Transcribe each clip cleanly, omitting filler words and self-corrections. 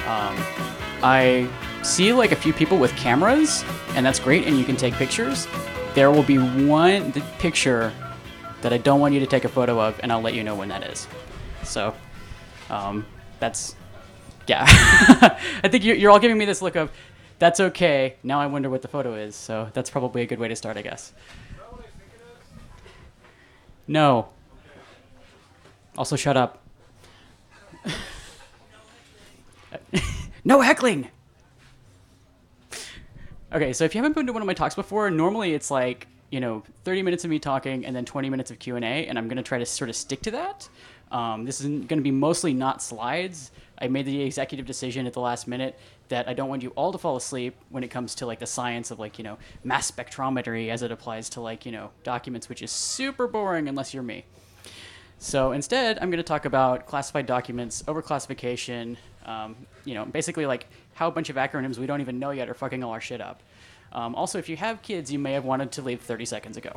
I see like a few people with cameras, and that's great, and you can take pictures. There will be one picture that I don't want you to take a photo of, and I'll let you know when that is. So, that's, yeah. I think you're all giving me this look of, that's okay, now I wonder what the photo is, so that's probably a good way to start, I guess. No. Also, shut up. No heckling! Okay, so if you haven't been to one of my talks before, normally it's like, 30 minutes of me talking and then 20 minutes of Q&A, and I'm going to try to sort of stick to that. This is going to be mostly not slides. I made the executive decision at the last minute that I don't want you all to fall asleep when it comes to like the science of like, mass spectrometry as it applies to like, documents, which is super boring unless you're me. So instead, I'm going to talk about classified documents, overclassification, basically like how a bunch of acronyms we don't even know yet are fucking all our shit up. Also, if you have kids, you may have wanted to leave 30 seconds ago.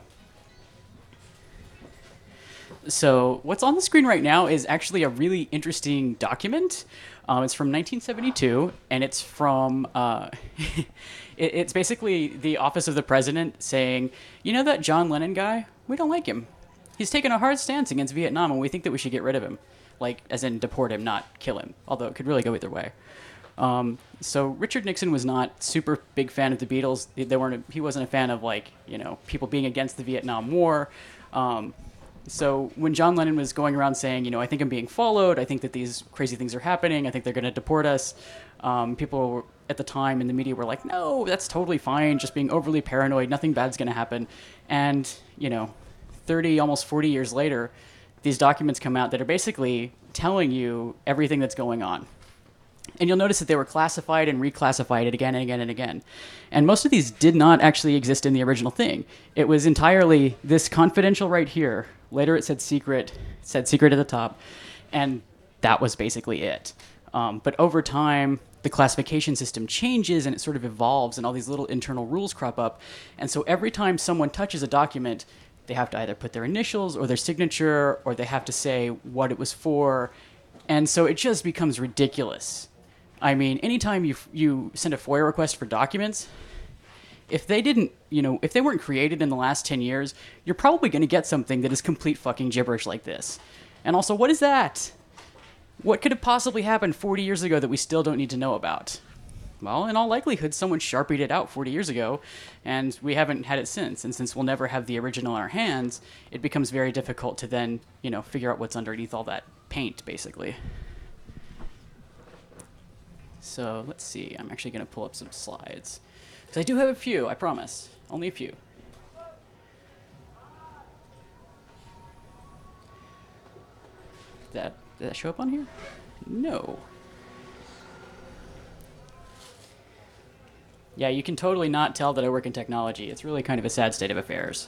So what's on the screen right now is actually a really interesting document. It's from 1972, and it's from it's basically the Office of the President saying, you know that John Lennon guy? We don't like him. He's taken a hard stance against Vietnam, and we think that we should get rid of him. Like, as in deport him, not kill him. Although it could really go either way. So Richard Nixon was not super big fan of the Beatles. He wasn't a fan of, like, people being against the Vietnam War. So when John Lennon was going around saying, I think I'm being followed, I think that these crazy things are happening, I think they're going to deport us, people at the time in the media were like, no, that's totally fine, just being overly paranoid, nothing bad's going to happen. And, 30, almost 40 years later, these documents come out that are basically telling you everything that's going on. And you'll notice that they were classified and reclassified again and again and again. And most of these did not actually exist in the original thing. It was entirely this confidential right here. Later it said secret at the top. And that was basically it. But over time, the classification system changes and it sort of evolves and all these little internal rules crop up. And so every time someone touches a document, they have to either put their initials or their signature, or they have to say what it was for. And so it just becomes ridiculous. I mean, anytime you send a FOIA request for documents, if they didn't, if they weren't created in the last 10 years, you're probably going to get something that is complete fucking gibberish like this. And also, what is that? What could have possibly happened 40 years ago that we still don't need to know about? Well, in all likelihood, someone Sharpied it out 40 years ago, and we haven't had it since. And since we'll never have the original in our hands, it becomes very difficult to then, figure out what's underneath all that paint, basically. So let's see. I'm actually going to pull up some slides. Because I do have a few, I promise. Only a few. Did that show up on here? No. Yeah, you can totally not tell that I work in technology. It's really kind of a sad state of affairs.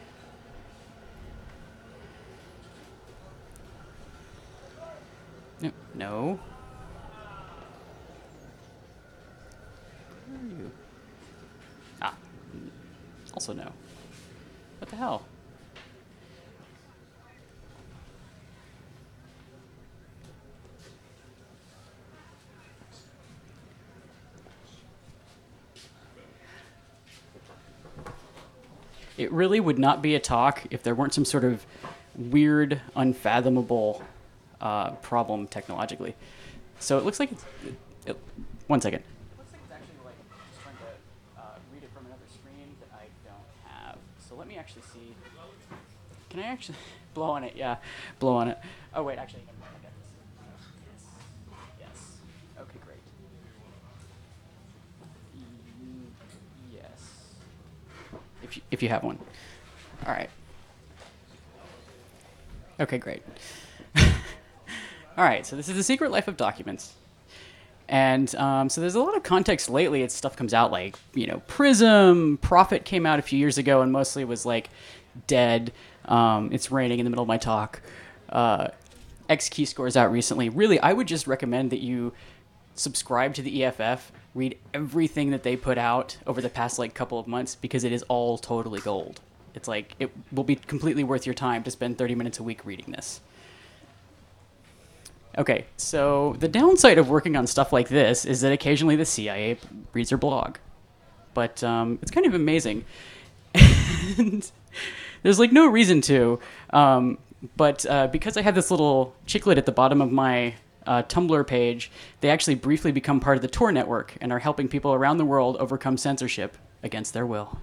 No. Where are you? Also no. What the hell? It really would not be a talk if there weren't some sort of weird, unfathomable problem technologically. So it looks like it's... one second. It looks like it's actually like just trying to read it from another screen that I don't have. So let me actually see. Can I actually... blow on it, yeah. Blow on it. Oh, wait, actually, I got this. Yes. Okay, great. Yes. If you have one. All right. Okay, great. All right, so this is The Secret Life of Documents. And so there's a lot of context lately as stuff comes out, like, Prism, Prophet came out a few years ago and mostly was, like, dead. It's raining in the middle of my talk. X-Keyscore is out recently. Really, I would just recommend that you subscribe to the EFF, read everything that they put out over the past, like, couple of months, because it is all totally gold. It's like, it will be completely worth your time to spend 30 minutes a week reading this. Okay, so the downside of working on stuff like this is that occasionally the CIA reads your blog, but it's kind of amazing. And there's like no reason to, but because I have this little chicklet at the bottom of my Tumblr page, they actually briefly become part of the Tor network and are helping people around the world overcome censorship against their will.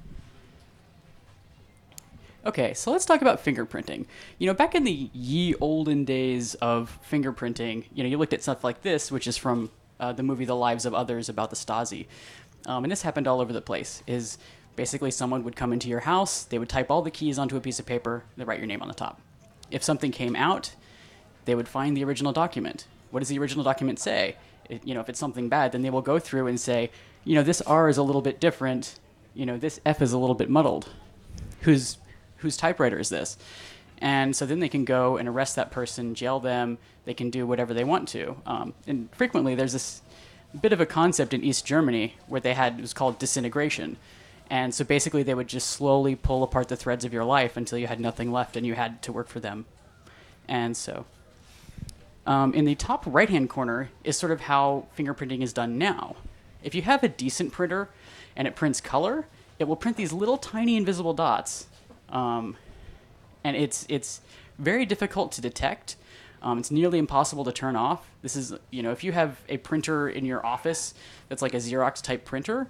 Okay, so let's talk about fingerprinting. You know, back in the ye olden days of fingerprinting, you know, you looked at stuff like this, which is from the movie The Lives of Others about the Stasi. And this happened all over the place, is basically someone would come into your house, they would type all the keys onto a piece of paper, they write your name on the top. If something came out, they would find the original document. What does the original document say? You know, if it's something bad, then they will go through and say, you know, this R is a little bit different, you know, this F is a little bit muddled. Whose typewriter is this? And so then they can go and arrest that person, jail them, they can do whatever they want to. And frequently there's this bit of a concept in East Germany where it was called disintegration. And so basically they would just slowly pull apart the threads of your life until you had nothing left and you had to work for them. And so in the top right-hand corner is sort of how fingerprinting is done now. If you have a decent printer and it prints color, it will print these little tiny invisible dots. And it's very difficult to detect. It's nearly impossible to turn off. This is, you know, if you have a printer in your office that's like a Xerox type printer,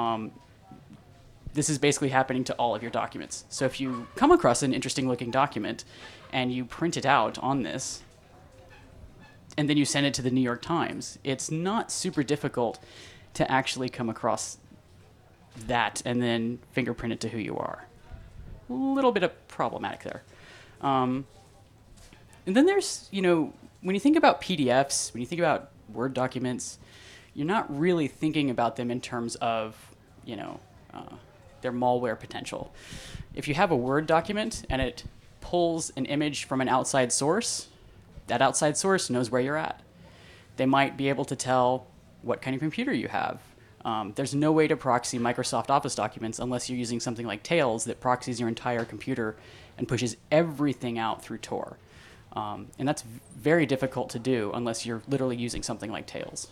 this is basically happening to all of your documents. So if you come across an interesting looking document and you print it out on this, and then you send it to the New York Times, it's not super difficult to actually come across that and then fingerprint it to who you are. A little bit of problematic there. And then there's, you know, when you think about PDFs, when you think about Word documents, you're not really thinking about them in terms of, you know, their malware potential. If you have a Word document and it pulls an image from an outside source, that outside source knows where you're at. They might be able to tell what kind of computer you have. There's no way to proxy Microsoft Office documents unless you're using something like Tails that proxies your entire computer and pushes everything out through Tor. And that's very difficult to do unless you're literally using something like Tails.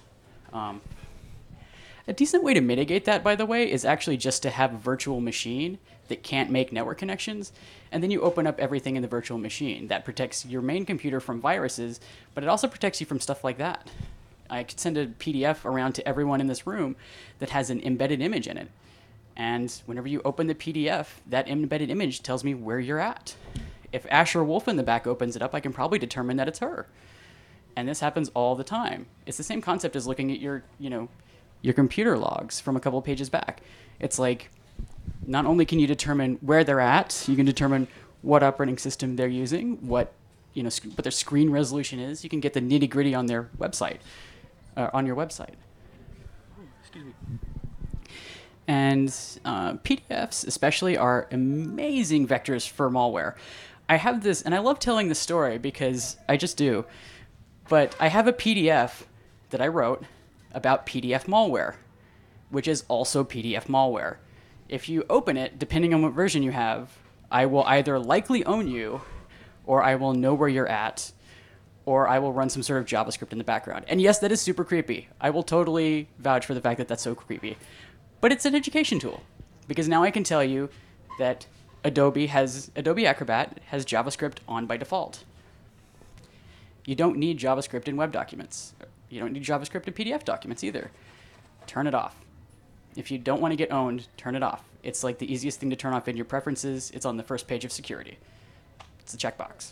A decent way to mitigate that, by the way, is actually just to have a virtual machine that can't make network connections, and then you open up everything in the virtual machine. That protects your main computer from viruses, but it also protects you from stuff like that. I could send a PDF around to everyone in this room that has an embedded image in it. And whenever you open the PDF, that embedded image tells me where you're at. If Asher Wolf in the back opens it up, I can probably determine that it's her. And this happens all the time. It's the same concept as looking at your computer logs from a couple of pages back. It's like, not only can you determine where they're at, you can determine what operating system they're using, what their screen resolution is. You can get the nitty gritty on their website, on your website. Excuse me. And PDFs especially are amazing vectors for malware. I have this, and I love telling this story because I just do, but I have a PDF that I wrote about PDF malware, which is also PDF malware. If you open it, depending on what version you have, I will either likely own you, or I will know where you're at, or I will run some sort of JavaScript in the background. And yes, that is super creepy. I will totally vouch for the fact that that's so creepy. But it's an education tool, because now I can tell you that Adobe Acrobat has JavaScript on by default. You don't need JavaScript in web documents. You don't need JavaScript in PDF documents either. Turn it off. If you don't want to get owned, turn it off. It's like the easiest thing to turn off in your preferences. It's on the first page of security. It's a checkbox.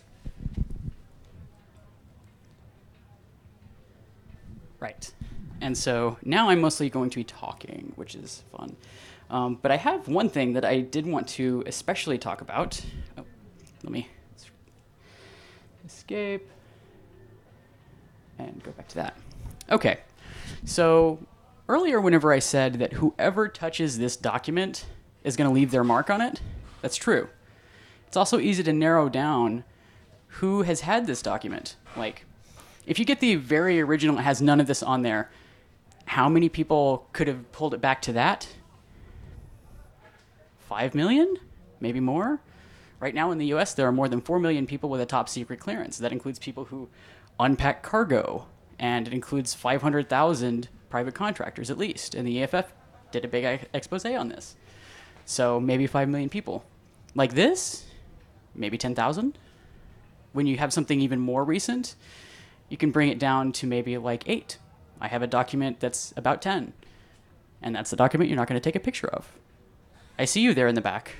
Right. And so now I'm mostly going to be talking, which is fun. But I have one thing that I did want to especially talk about. Oh, let me escape and go back to that. Okay. So earlier, whenever I said that whoever touches this document is going to leave their mark on it, that's true. It's also easy to narrow down who has had this document. Like, if you get the very original, it has none of this on there, how many people could have pulled it back to that? 5 million? Maybe more? Right now in the US, there are more than 4 million people with a top secret clearance. That includes people who unpacked cargo, and it includes 500,000 private contractors at least. And the EFF did a big expose on this. So maybe 5 million people. Like this, maybe 10,000. When you have something even more recent, you can bring it down to maybe like 8. I have a document that's about 10. And that's the document you're not going to take a picture of. I see you there in the back.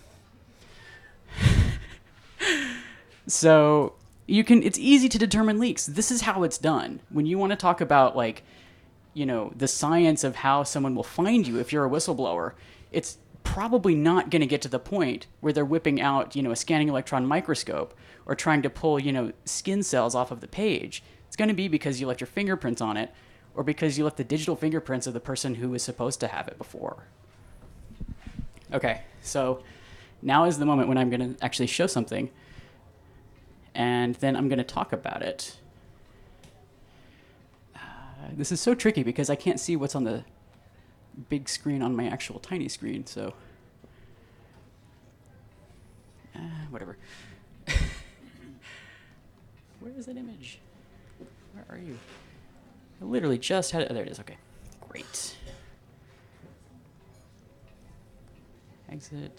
So it's easy to determine leaks. This is how it's done. When you want to talk about like, the science of how someone will find you if you're a whistleblower, it's probably not going to get to the point where they're whipping out, a scanning electron microscope or trying to pull, skin cells off of the page. It's going to be because you left your fingerprints on it or because you left the digital fingerprints of the person who was supposed to have it before. Okay, so now is the moment when I'm going to actually show something, and then I'm going to talk about it. This is so tricky because I can't see what's on the big screen on my actual tiny screen, so whatever. Where is that image? Where are you? I literally just had it. Oh, there it is. Okay, great. Exit.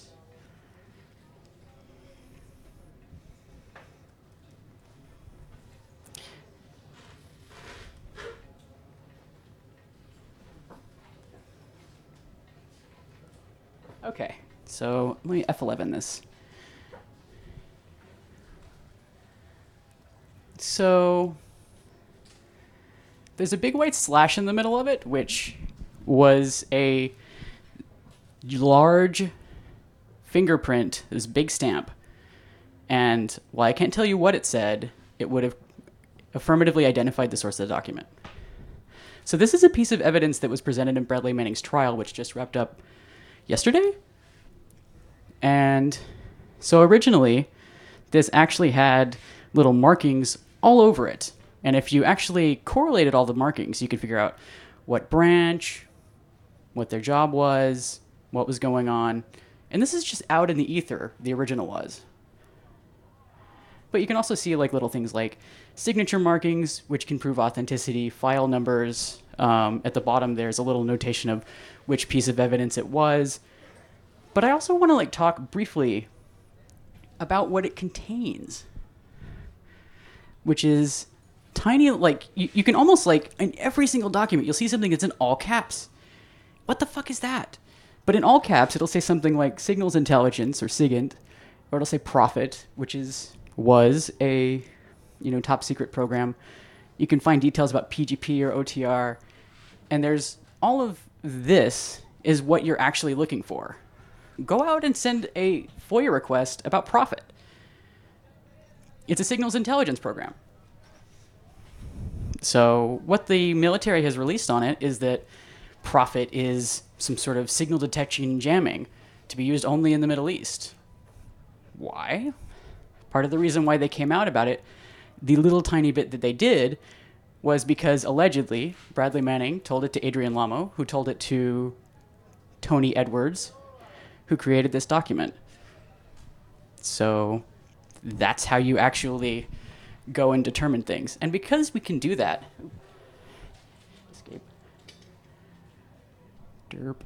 Okay, so let me F11 this. So there's a big white slash in the middle of it, which was a large fingerprint, this big stamp. And while I can't tell you what it said, it would have affirmatively identified the source of the document. So this is a piece of evidence that was presented in Bradley Manning's trial, which just wrapped up yesterday. And so originally, this actually had little markings all over it. And if you actually correlated all the markings, you could figure out what branch, what their job was, what was going on. And this is just out in the ether, the original was. But you can also see like little things like signature markings, which can prove authenticity, file numbers. At the bottom, there's a little notation of which piece of evidence it was. But I also want to like talk briefly about what it contains, which is tiny, like you can almost like in every single document, you'll see something that's in all caps. What the fuck is that? But in all caps, it'll say something like Signals Intelligence or SIGINT, or it'll say Prophet, which was a top secret program. You can find details about PGP or OTR, and there's all of this is what you're actually looking for. Go out and send a FOIA request about Prophet. It's a signals intelligence program. So what the military has released on it is that Prophet is some sort of signal detection and jamming to be used only in the Middle East. Why? Part of the reason why they came out about it, the little tiny bit that they did, was because allegedly Bradley Manning told it to Adrian Lamo, who told it to Tony Edwards, who created this document. So that's how you actually go and determine things. And because we can do that, escape. Derp.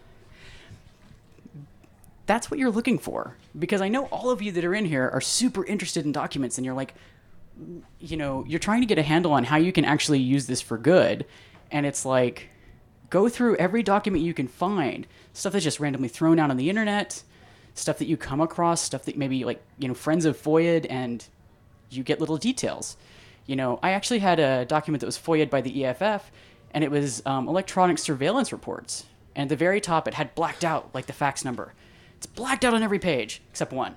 That's what you're looking for. Because I know all of you that are in here are super interested in documents and you're like, you're trying to get a handle on how you can actually use this for good. And it's like, go through every document you can find, stuff that's just randomly thrown out on the internet, stuff that you come across, stuff that maybe friends have FOIA'd and you get little details. I actually had a document that was FOIA'd by the EFF and it was electronic surveillance reports. And at the very top, it had blacked out like the fax number. It's blacked out on every page except one.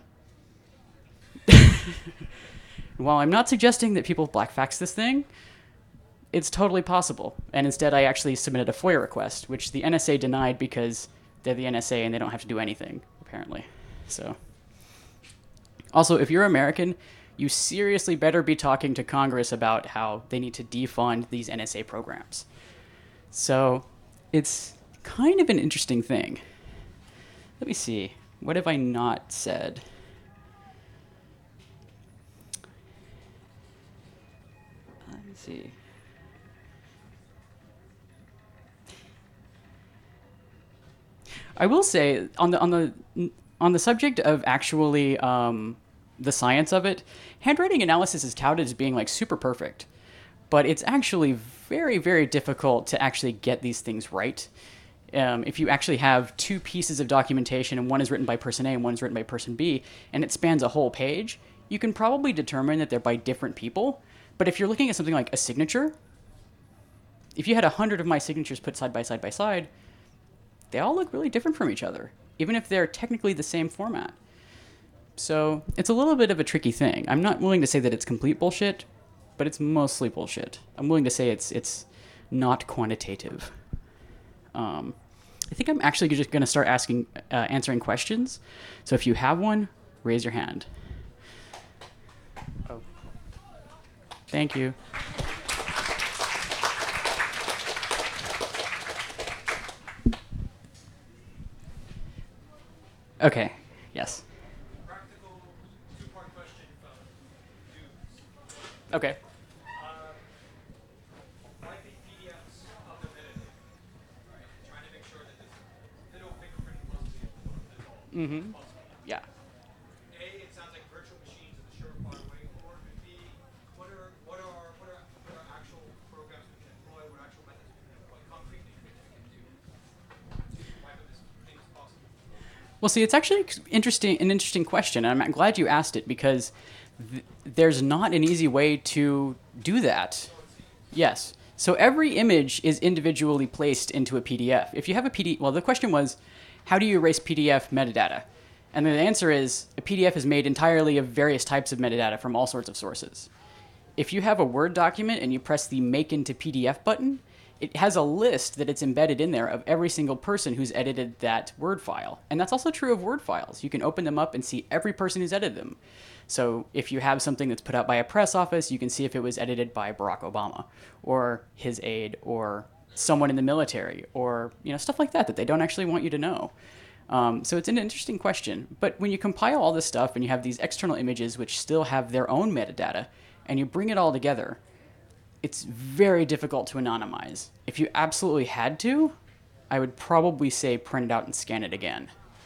While I'm not suggesting that people black fax this thing, it's totally possible. And instead, I actually submitted a FOIA request, which the NSA denied because they're the NSA and they don't have to do anything, apparently. So, also, if you're American, you seriously better be talking to Congress about how they need to defund these NSA programs. So, it's kind of an interesting thing. Let me see. What have I not said? see. I will say on the subject of actually the science of it, handwriting analysis is touted as being like super perfect, but it's actually very, very difficult to actually get these things right. If you actually have two pieces of documentation and one is written by person A and one is written by person B, and it spans a whole page, you can probably determine that they're by different people. But if you're looking at something like a signature, if you had 100 of my signatures put side by side by side, they all look really different from each other, even if they're technically the same format. So it's a little bit of a tricky thing. I'm not willing to say that it's complete bullshit, but it's mostly bullshit. I'm willing to say it's not quantitative. I think I'm actually just going to start answering questions. So if you have one, raise your hand. Oh. Thank you. Okay. Yes. Practical two-part question from dudes. Okay. Wiping PDFs of the metadata, right? And trying to make sure that this little fingerprint closely is all possible. Yeah. A, it sounds like virtual machines are the surefire way forward. And B, what are actual programs we can employ? What are actual methods we can employ? Concrete things we can do to wipe up as things as possible. Well, see, it's actually an interesting question, and I'm glad you asked it because there's not an easy way to do that. Yes. So every image is individually placed into a PDF. If you have a PDF, well, the question was, how do you erase PDF metadata? And the answer is, a PDF is made entirely of various types of metadata from all sorts of sources. If you have a Word document and you press the Make into PDF button, it has a list that it's embedded in there of every single person who's edited that Word file. And that's also true of Word files. You can open them up and see every person who's edited them. So if you have something that's put out by a press office, you can see if it was edited by Barack Obama or his aide or someone in the military or stuff like that they don't actually want you to know. So it's an interesting question. But when you compile all this stuff and you have these external images which still have their own metadata and you bring it all together, it's very difficult to anonymize. If you absolutely had to, I would probably say print it out and scan it again.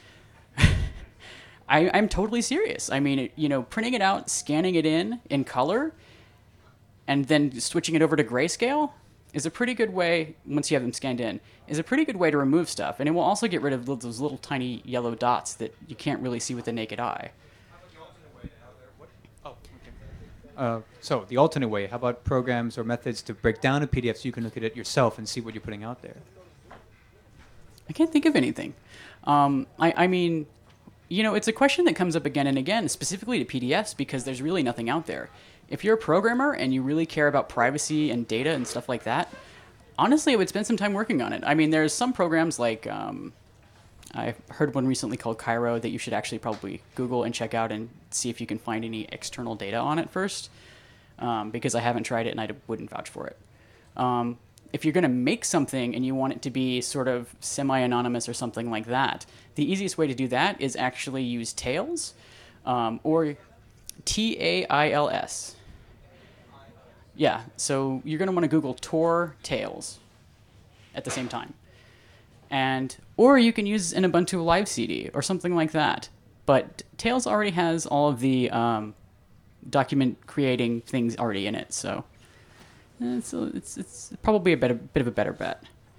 I'm totally serious. I mean, printing it out, scanning it in color, and then switching it over to grayscale is a pretty good way, once you have them scanned in, is a pretty good way to remove stuff. And it will also get rid of those little tiny yellow dots that you can't really see with the naked eye. So the alternate way, how about programs or methods to break down a PDF so you can look at it yourself and see what you're putting out there? I can't think of anything. I mean, it's a question that comes up again and again, specifically to PDFs, because there's really nothing out there. If you're a programmer and you really care about privacy and data and stuff like that, honestly, I would spend some time working on it. I mean, there's some programs like, I heard one recently called Cairo that you should actually probably Google and check out and see if you can find any external data on it first, because I haven't tried it and I wouldn't vouch for it. If you're going to make something and you want it to be sort of semi-anonymous or something like that, the easiest way to do that is actually use Tails, or Tails. Yeah, so you're going to want to Google Tor Tails at the same time. Or you can use an Ubuntu Live CD or something like that. But Tails already has all of the document creating things already in it, so it's probably a bit of a better bet.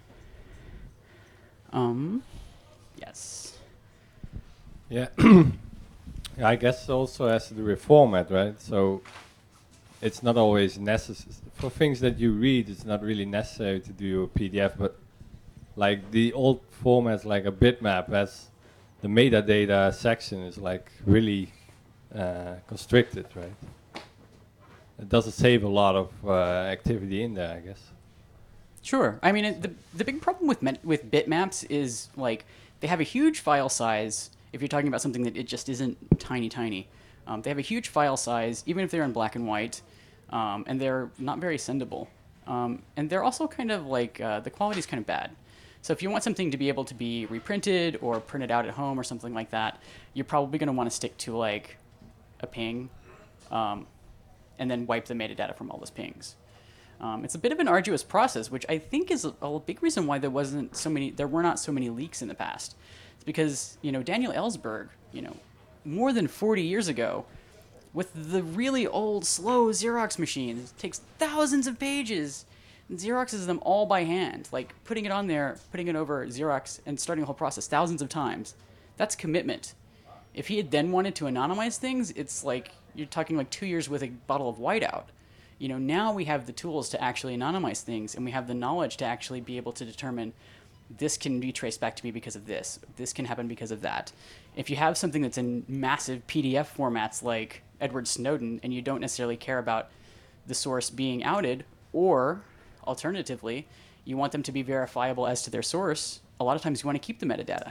Yes. Yeah. I guess also has to do with format, right? So it's not always necessary for things that you read. It's not really necessary to do a PDF, but like the old formats, like a bitmap, has the metadata section is like really constricted, right? It doesn't save a lot of activity in there, I guess. Sure. I mean, the big problem with bitmaps is like they have a huge file size. If you're talking about something that it just isn't tiny, they have a huge file size, even if they're in black and white, and they're not very sendable. And they're also kind of like the quality is kind of bad. So if you want something to be able to be reprinted or printed out at home or something like that, you're probably going to want to stick to like a ping, and then wipe the metadata from all those pings. It's a bit of an arduous process, which I think is a big reason why there were not so many leaks in the past. It's because, Daniel Ellsberg, more than 40 years ago, with the really old, slow Xerox machines, it takes thousands of pages, and Xeroxes them all by hand, like putting it on there, putting it over Xerox, and starting the whole process thousands of times. That's commitment. If he had then wanted to anonymize things, it's like you're talking like 2 years with a bottle of whiteout. Now we have the tools to actually anonymize things, and we have the knowledge to actually be able to determine this can be traced back to me because of this. This can happen because of that. If you have something that's in massive PDF formats like Edward Snowden, and you don't necessarily care about the source being outed, or alternatively, you want them to be verifiable as to their source, a lot of times you want to keep the metadata.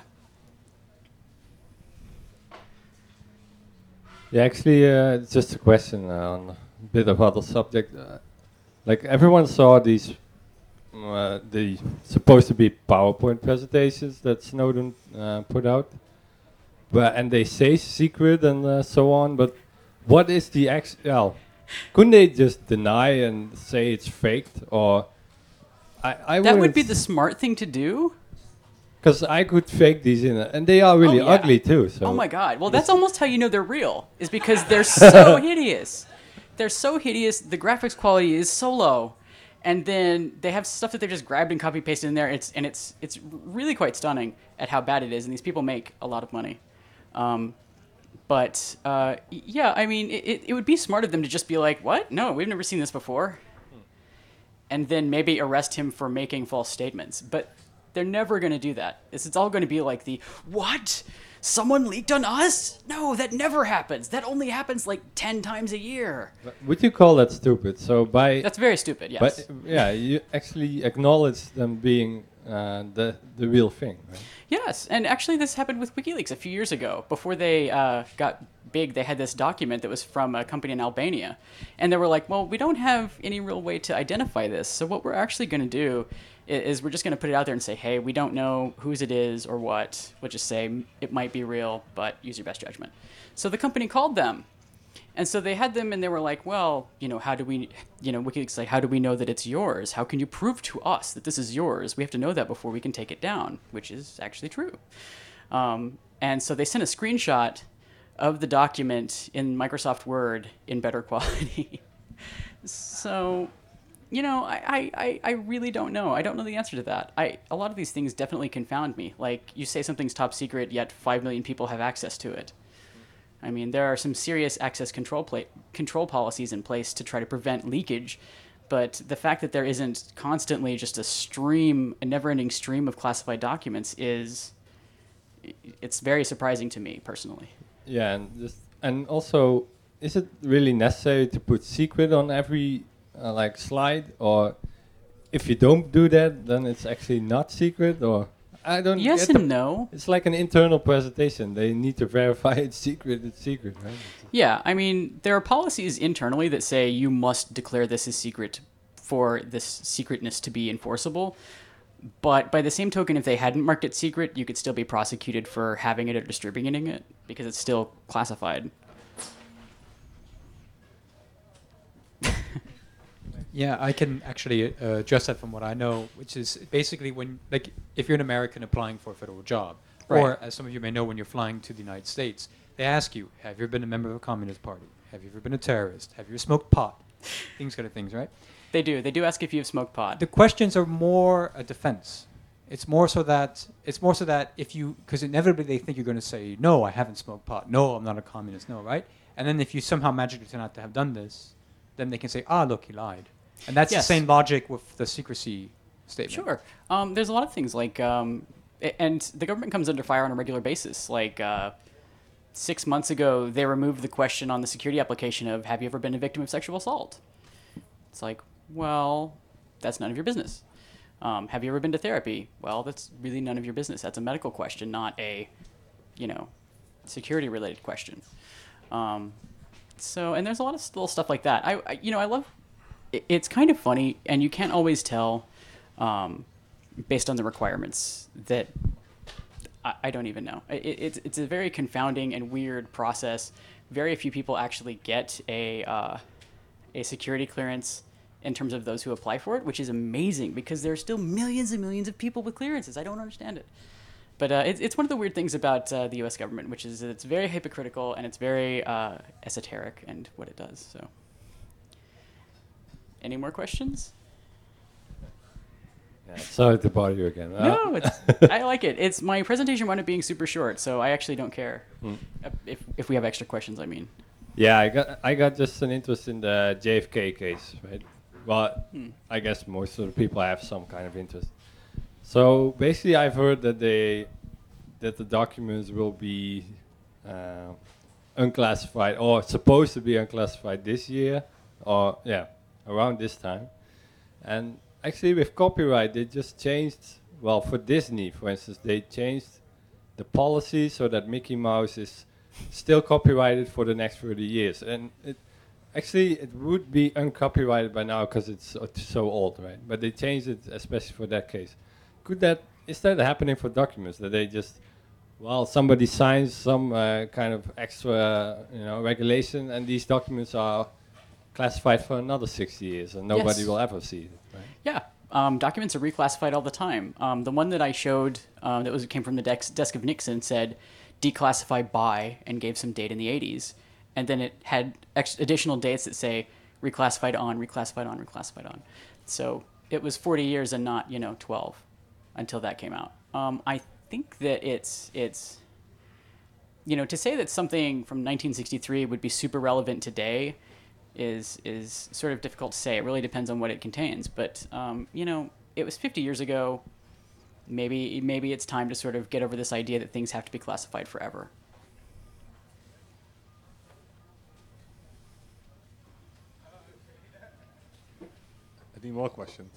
Yeah, actually, it's just a question on a bit of other subject. Like everyone saw these, the supposed to be PowerPoint presentations that Snowden put out, and they say secret and so on. But what is the well, couldn't they just deny and say it's faked? Or I that would be the smart thing to do. Because I could fake these and they are really ugly too. So oh my god! Well, that's almost how you know they're real, is because they're so hideous. They're so hideous. The graphics quality is so low, and then they have stuff that they just grabbed and copy pasted in there. It's really quite stunning at how bad it is, and these people make a lot of money. Yeah, I mean, it would be smart of them to just be like, "What? No, we've never seen this before," and then maybe arrest him for making false statements, but. They're never going to do that. It's all going to be like what? Someone leaked on us? No, that never happens. That only happens like 10 times a year. Would you call that stupid? That's very stupid, yes. But yeah, you actually acknowledge them being the real thing, right? Yes, and actually this happened with WikiLeaks a few years ago. Before they got big, they had this document that was from a company in Albania. And they were like, well, we don't have any real way to identify this. So what we're actually going to do is we're just going to put it out there and say, hey, we don't know whose it is or what. We'll just say it might be real, but use your best judgment. So the company called them. And so they had them and they were like, well, how do we, WikiLeaks like, how do we know that it's yours? How can you prove to us that this is yours? We have to know that before we can take it down, which is actually true. And so they sent a screenshot of the document in Microsoft Word in better quality. So... I really don't know. I don't know the answer to that. A lot of these things definitely confound me. Like, you say something's top secret, yet 5 million people have access to it. I mean, there are some serious access control policies in place to try to prevent leakage, but the fact that there isn't constantly just a never-ending stream of classified documents it's very surprising to me, personally. Yeah, and also, is it really necessary to put secret on every... slide, or if you don't do that, then it's actually not secret, or I don't. Yes and no. It's like an internal presentation. They need to verify it's secret, right? Yeah, I mean, there are policies internally that say you must declare this as secret for this secretness to be enforceable. But by the same token, if they hadn't marked it secret, you could still be prosecuted for having it or distributing it because it's still classified. Yeah, I can actually address that from what I know, which is basically if you're an American applying for a federal job, right. Or as some of you may know, when you're flying to the United States, they ask you, have you ever been a member of a Communist Party? Have you ever been a terrorist? Have you ever smoked pot? Things kind of things, right? They do. They do ask if you've smoked pot. The questions are more a defense. It's more so that because inevitably they think you're going to say, no, I haven't smoked pot. No, I'm not a communist. No, right? And then if you somehow magically turn out to have done this, then they can say, look, he lied. And that's yes. the same logic with the secrecy statement. Sure. There's a lot of things like, and the government comes under fire on a regular basis. Like 6 months ago, they removed the question on the security application of, have you ever been a victim of sexual assault? It's like, well, that's none of your business. Have you ever been to therapy? Well, that's really none of your business. That's a medical question, not a, security-related question. And there's a lot of little stuff like that. I love. It's kind of funny, and you can't always tell, based on the requirements, that I don't even know. It's a very confounding and weird process. Very few people actually get a security clearance in terms of those who apply for it, which is amazing because there are still millions and millions of people with clearances. I don't understand it. But it's one of the weird things about the U.S. government, which is that it's very hypocritical and it's very esoteric and what it does. So, any more questions? Yeah, sorry to bother you again. No, I like it. It's my presentation wound up being super short, so I actually don't care if we have extra questions. I mean, Yeah, I got just an interest in the JFK case, right? Well, I guess most of the people have some kind of interest. So basically, I've heard that the documents will be unclassified or supposed to be unclassified this year, or around this time. And actually, with copyright, they just changed. Well, for Disney, for instance, they changed the policy so that Mickey Mouse is still copyrighted for the next 30 years. And it would be uncopyrighted by now because it's so old, right? But they changed it especially for that case. Is that happening for documents that they just, somebody signs some kind of extra, regulation, and these documents are classified for another 60 years, and nobody Yes. will ever see it, right? yeah, documents are reclassified all the time. The one that I showed came from the desk of Nixon said declassify by and gave some date in the 80s, and then it had additional dates that say reclassified on, reclassified on, reclassified on. So it was 40 years and not 12 until that came out. I think that it's to say that something from 1963 would be super relevant today is sort of difficult to say. It really depends on what it contains. But it was 50 years ago. Maybe it's time to sort of get over this idea that things have to be classified forever. Any more questions?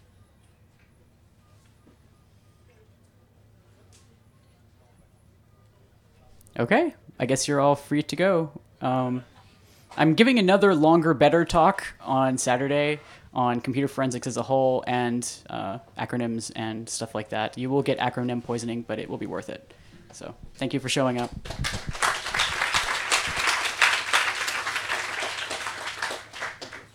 Okay, I guess you're all free to go. I'm giving another longer, better talk on Saturday on computer forensics as a whole and acronyms and stuff like that. You will get acronym poisoning, but it will be worth it. So thank you for showing up.